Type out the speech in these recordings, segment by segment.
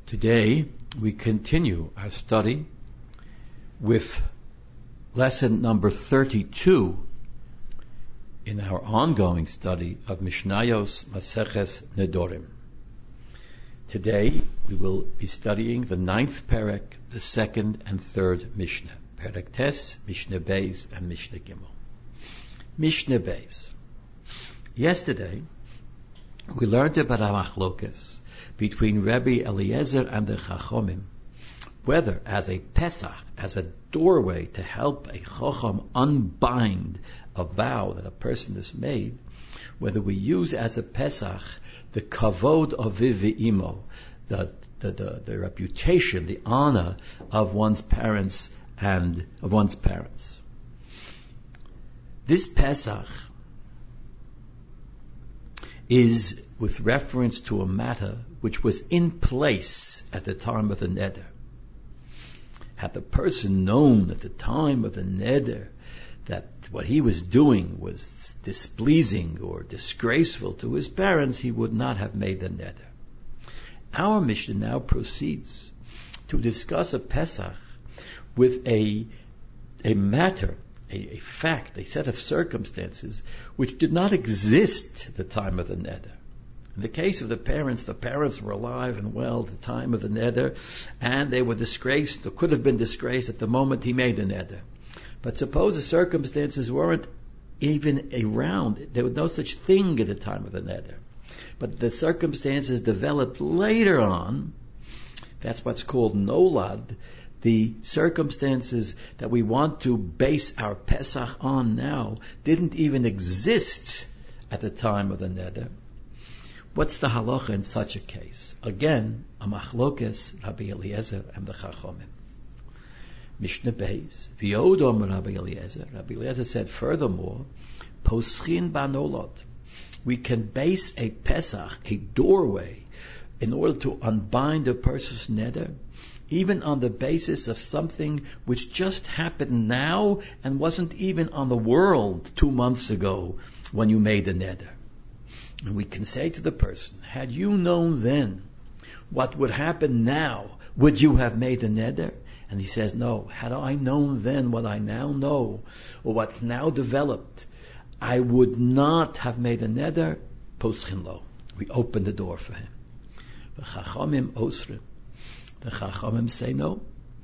Today we continue our study with lesson number 32 in our ongoing study of Mishnayos Maseches Nedorim. Today we will be studying the 9th Perek, the 2nd and 3rd Mishnah. Perek Tes, Mishnah Beis, and Mishnah Gimel. Mishnah Beis. Yesterday we learned about a machlokas between Rabbi Eliezer and the Chachomim, whether as a Pesach, as a doorway to help a Chacham unbind a vow that a person has made, whether we use as a Pesach the kavod aviv v'imo, the reputation, the honor of one's parents and of one's parents. This Pesach is with reference to a matter which was in place at the time of the neder. Had the person known at the time of the neder that what he was doing was displeasing or disgraceful to his parents, he would not have made the neder. Our Mishnah now proceeds to discuss a Pesach with a matter, a fact, a set of circumstances which did not exist at the time of the neder. In the case of the parents were alive and well at the time of the neder, and they were disgraced, or could have been disgraced at the moment he made the neder. But suppose the circumstances weren't even around. There was no such thing at the time of the neder. But the circumstances developed later on. That's what's called nolad. The circumstances that we want to base our Pesach on now didn't even exist at the time of the neder. What's the halacha in such a case? Again, a machlokes, Rabbi Eliezer and the Chachomim. Mishnah Beis, V'yodom Rabbi Eliezer. Rabbi Eliezer said, furthermore, Poschin banolot. We can base a Pesach, a doorway, in order to unbind a person's neder, even on the basis of something which just happened now and wasn't even on the world 2 months ago when you made the neder. And we can say to the person, had you known then what would happen now, would you have made the neder? And he says, no. Had I known then what I now know, or what's now developed, I would not have made a neder. Poschin lo. We open the door for him. The Chachomim osrim. The Chachomim say no.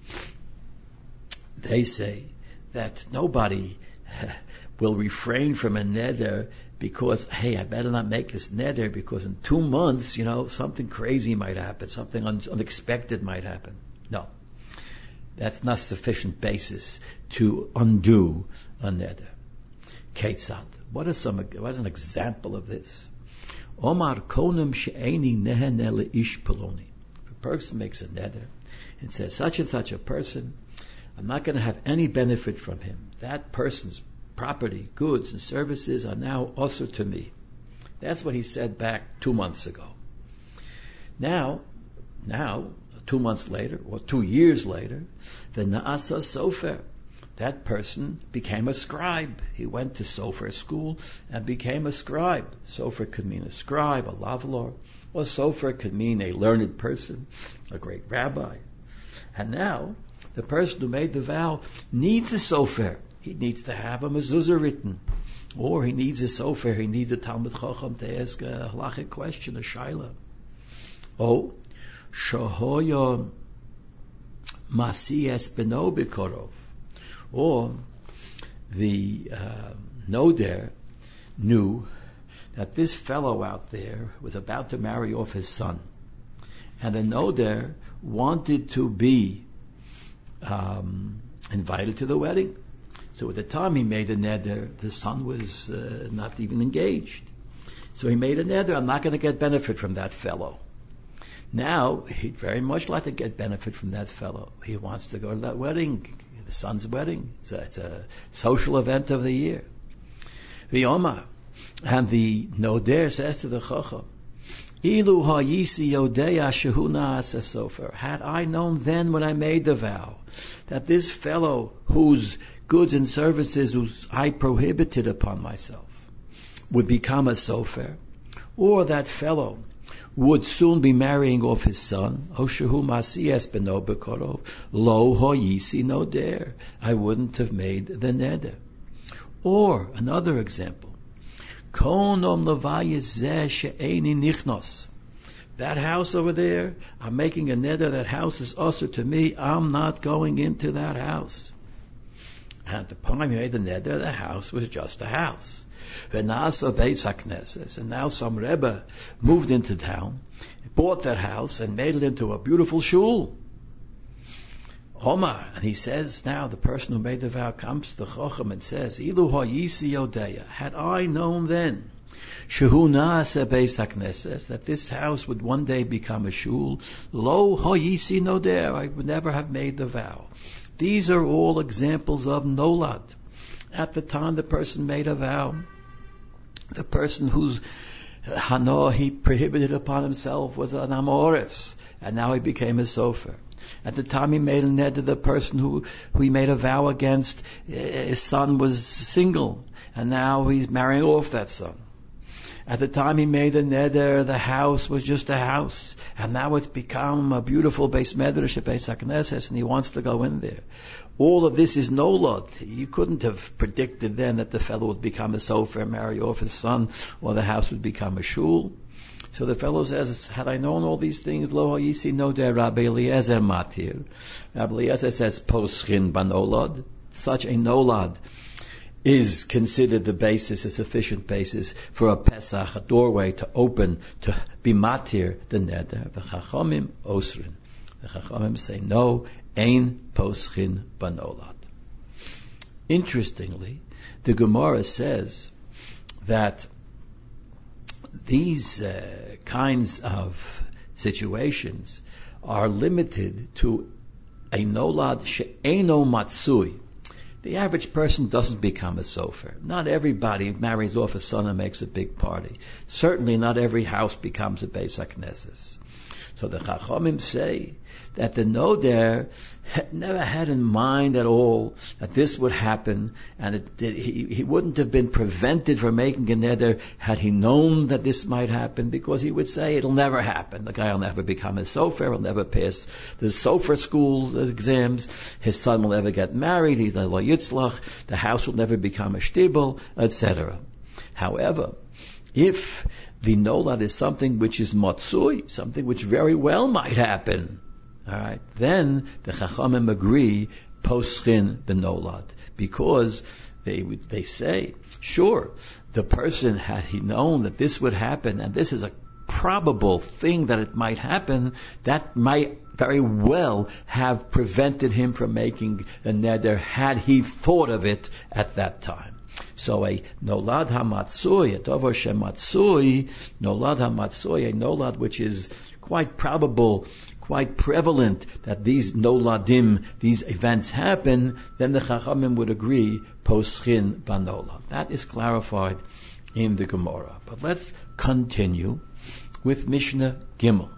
They say that nobody will refrain from a neder because, hey, I better not make this neder because in 2 months, something crazy might happen, something unexpected might happen. No. That's not sufficient basis to undo a neder. Ketzad. What's an example of this? Omar konim she'eni nehene le'ish peloni. If a person makes a neder and says, such and such a person, I'm not going to have any benefit from him. That person's property, goods, and services are now also to me. That's what he said back 2 months ago. Now, 2 months later, or 2 years later, the Na'asa Sofer, that person became a scribe. He went to Sofer school and became a scribe. Sofer could mean a scribe, a lavlor, or Sofer could mean a learned person, a great rabbi. And now, the person who made the vow needs a Sofer. He needs to have a mezuzah written. Or he needs a Sofer, he needs a Talmud Chacham to ask a halachic question, a shaila. Oh, Shahoya Masiyas Beno Bikorov. Or the Noder knew that this fellow out there was about to marry off his son. And the Noder wanted to be invited to the wedding. So at the time he made a neder, the son was not even engaged. So he made a neder, I'm not going to get benefit from that fellow. Now, he'd very much like to get benefit from that fellow. He wants to go to that wedding, the son's wedding. It's a social event of the year. The Omar, and the Noder says to the Chacham, Ilu ha'yisi yodeya shehuna asasofer. Had I known then when I made the vow that this fellow whose goods and services whose I prohibited upon myself would become a sofer, or that fellow would soon be marrying off his son, Oshehu Masiyes beno bekorov, lo hoyisi noder, I wouldn't have made the neder. Or another example, Konom levayis zeh she'eni nichnos. That house over there, I'm making a neder, that house is also to me, I'm not going into that house. And at the time he made the neder, the house was just a house. And now some Rebbe moved into town, bought that house, and made it into a beautiful shul. Omar, and he says now, the person who made the vow comes to the Chochem and says, Ilu hoyisi yodeya, had I known then, Shehu na'aseh beis hakneses, that this house would one day become a shul, lo hoyisi noder, I would never have made the vow. These are all examples of nolad. At the time the person made a vow, the person whose hano he prohibited upon himself was an amoritz, and now he became a sofer. At the time he made a neder, the person who he made a vow against, his son was single, and now he's marrying off that son. At the time he made the neder, the house was just a house, and now it's become a beautiful beis medrash, a beis hakneses, and he wants to go in there. All of this is nolad. You couldn't have predicted then that the fellow would become a sofer and marry off his son, or the house would become a shul. So the fellow says, had I known all these things, lo ha'yisi noder Rabbi Eliezer matir. Rabbi Eliezer says, poschin banolad. Such a nolad is considered the basis, a sufficient basis for a Pesach, a doorway to open, to be matir the neder. The Chachamim osrin. The Chachamim say, no, ein poschin banolad. Interestingly, the Gemara says that these kinds of situations are limited to a nolad she'eno matsui. The average person doesn't become a sofer. Not everybody marries off a son and makes a big party. Certainly not every house becomes a beis hakneses. So the Chachamim say that the noder never had in mind at all that this would happen, and he wouldn't have been prevented from making a neder had he known that this might happen, because he would say it'll never happen. The guy will never become a sofer, he'll never pass the sofer school exams, his son will never get married, he's a lo yitzlach, the house will never become a shtibel, etc. However, if the nolad is something which is matsui, something which very well might happen, all right, then the Chachamim agree poschin benolad, because they say, sure, the person, had he known that this would happen, and this is a probable thing that it might happen, that might very well have prevented him from making a neder had he thought of it at that time. So a nolad hamatsui, a dover shematsui, nolad hamatsui, a nolad which is quite probable, quite prevalent that these noladim, these events happen, then the Chachamim would agree poschin banolad. That is clarified in the Gemara. But let's continue with Mishnah Gimel.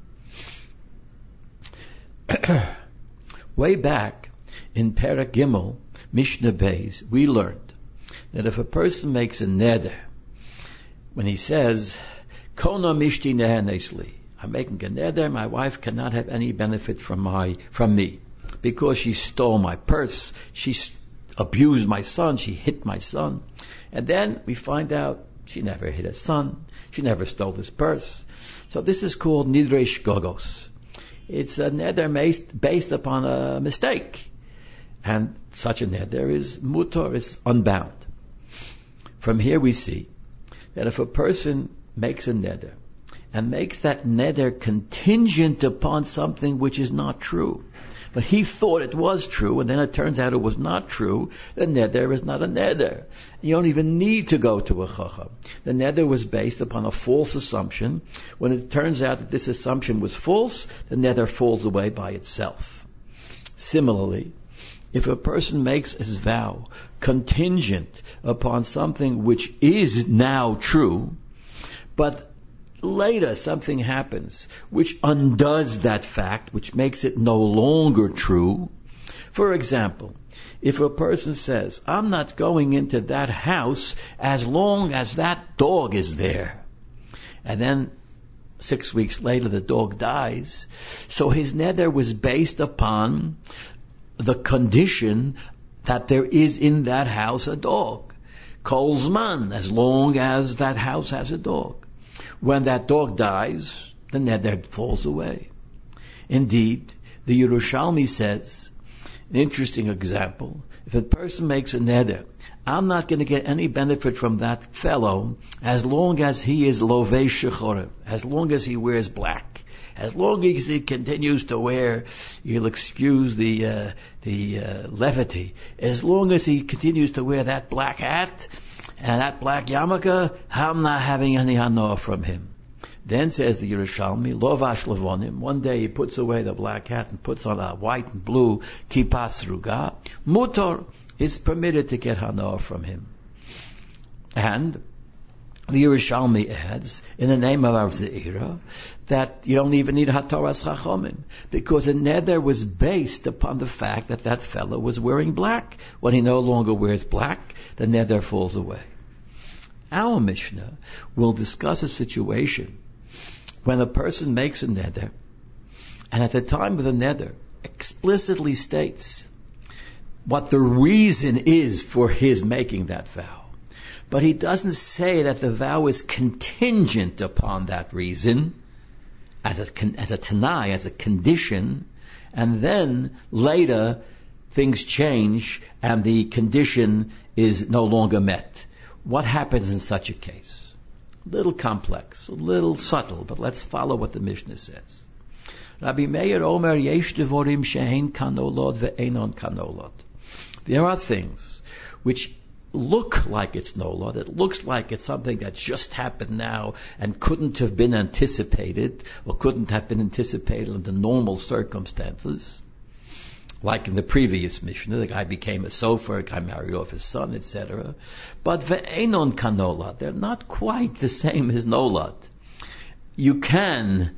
Way back in Perek Gimel, Mishnah Beis, we learned that if a person makes a neder, when he says, Kona mishti nehenesli, I'm making a neder, my wife cannot have any benefit from me, because she stole my purse, she abused my son, she hit my son. And then we find out she never hit his son, she never stole his purse. So this is called nidresh gogos. It's a neder based upon a mistake. And such a neder is mutar, is unbound. From here we see that if a person makes a neder, and makes that neder contingent upon something which is not true, but he thought it was true, and then it turns out it was not true, the neder is not a neder. You don't even need to go to a chacham. The neder was based upon a false assumption. When it turns out that this assumption was false, the neder falls away by itself. Similarly, if a person makes his vow contingent upon something which is now true, but later something happens which undoes that fact, which makes it no longer true. For example, if a person says, I'm not going into that house as long as that dog is there, and then 6 weeks later the dog dies. So his neder was based upon the condition that there is in that house a dog. Kol zman, as long as that house has a dog. When that dog dies, the neder falls away. Indeed, the Yerushalmi says, an interesting example, if a person makes a neder, I'm not going to get any benefit from that fellow as long as he is lovei shechorim, as long as he wears black, as long as he continues to wear, you'll excuse the levity, as long as he continues to wear that black hat and that black yarmulke, I'm not having any hanoah from him. Then says the Yerushalmi, Lovash Levonim, one day he puts away the black hat and puts on a white and blue kippah sruga. Mutar, it's permitted to get hanoah from him. And the Yerushalmi adds, in the name of Rav Zeira, that you don't even need Hatoras Chachomim, because the neder was based upon the fact that that fellow was wearing black. When he no longer wears black, the neder falls away. Our Mishnah will discuss a situation when a person makes a neder, and at the time of the neder explicitly states what the reason is for his making that vow. But he doesn't say that the vow is contingent upon that reason, as a tanai, as a condition, and then later things change and the condition is no longer met. What happens in such a case? A little complex, a little subtle, but let's follow what the Mishnah says. Rabbi Meir Omer yesh devorim she'ein kanolot ve'enon kanolot. There are things which look like it's nolot. It looks like it's something that just happened now and couldn't have been anticipated, or couldn't have been anticipated under normal circumstances. Like in the previous Mishnah, the guy became a sofer, a guy married off his son, etc. But ve'enon kanolat, they're not quite the same as nolat. You can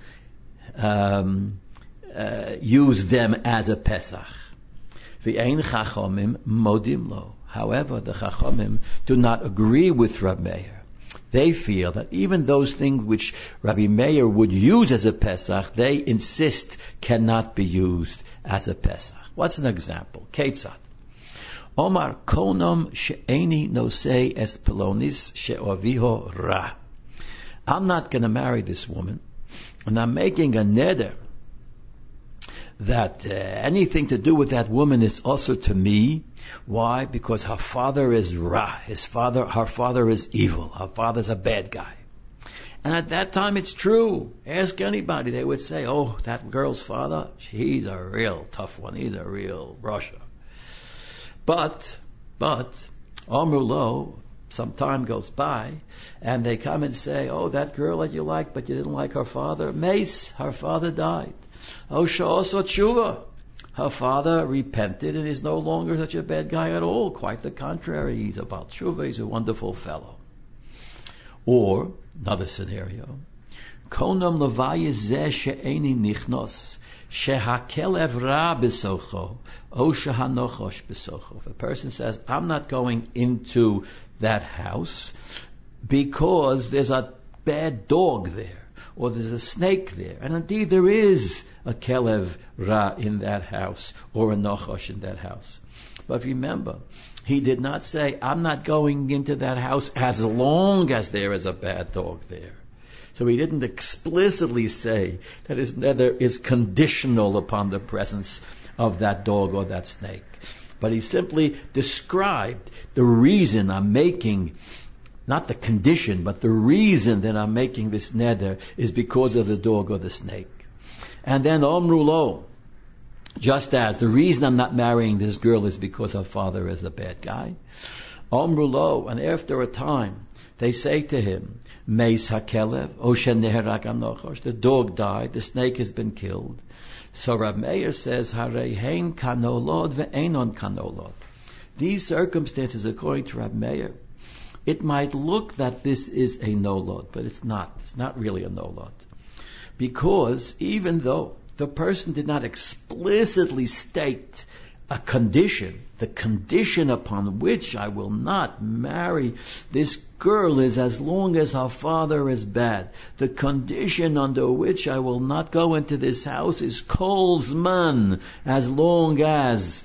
use them as a Pesach. Ve'ein chachomim modim lo. However, the chachomim do not agree with Rabbi Meir. They feel that even those things which Rabbi Meir would use as a Pesach, they insist cannot be used as a Pesach. What's an example? Ketzad. Omar konom she'eni nosei es pelonis she'oviho ra. I'm not going to marry this woman, and I'm making a neder that anything to do with that woman is also to me. Why? Because her father is ra. Her father is evil. Her father's a bad guy. And at that time it's true. Ask anybody. They would say, oh, that girl's father, he's a real tough one. He's a real Russia. But, Amrulo, some time goes by, and they come and say, oh, that girl that you like, but you didn't like her father, Mace, her father died. Oh, Sha'oso Tshuva, her father repented and is no longer such a bad guy at all. Quite the contrary. He's about Tshuva. He's a wonderful fellow. Or, another scenario, Konam levaya zeh she'eni nichnos, shehakelev ra besocho, o shehanochosh besocho. If a person says, I'm not going into that house because there's a bad dog there, or there's a snake there, and indeed there is a kelev ra in that house, or a nochosh in that house. But remember, he did not say, I'm not going into that house as long as there is a bad dog there. So he didn't explicitly say that his nether is conditional upon the presence of that dog or that snake. But he simply described the reason I'm making, not the condition, but the reason that I'm making this neder is because of the dog or the snake. And then Omru lo, just as the reason I'm not marrying this girl is because her father is a bad guy. Omru lo, and after a time, they say to him, Meis hakelev, o sheneherak anochosh, the dog died, the snake has been killed. So Rab Meir says, Harehein kanolod ve'enon kanolod. These circumstances, according to Rab Meir, it might look that this is a nolod, but it's not. It's not really a nolod. Because even though the person did not explicitly state a condition. The condition upon which I will not marry this girl is as long as her father is bad. The condition under which I will not go into this house is kol zman, as long as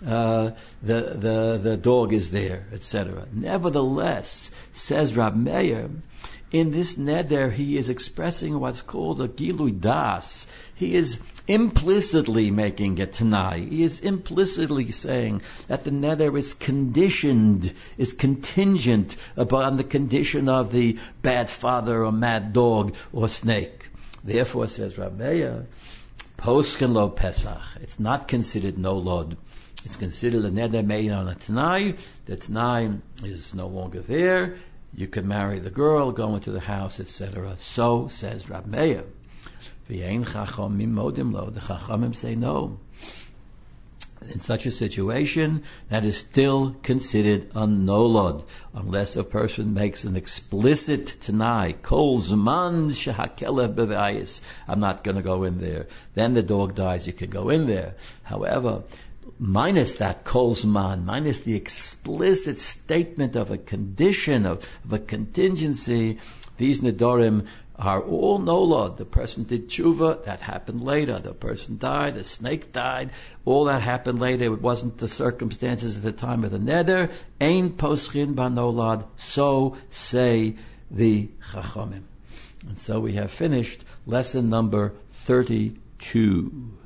the dog is there, etc. Nevertheless, says Rab Meir, in this neder he is expressing what's called a gilui das. He is implicitly making a tanai. He is implicitly saying that the neder is conditioned, is contingent upon the condition of the bad father or mad dog or snake. Therefore, says Rab Meir, posken lo pesach. It's not considered no lod. It's considered a neder made on a tanai. The tanai is no longer there. You can marry the girl, go into the house, etc. So says Rab Meir. V'yein chachamim modim lo. The chachamim say no. In such a situation, that is still considered a no-lod, unless a person makes an explicit tanai. Kol zman shehakelev b'vayis. I'm not going to go in there. Then the dog dies, you can go in there. However, minus that kol zman, minus the explicit statement of a condition, of a contingency, these nedorim are all no-lod. The person did tshuva, that happened later. The person died, the snake died, all that happened later. It wasn't the circumstances at the time of the neder. Ein poschin ba no-lod, so say the chachamim. And so we have finished lesson number 32.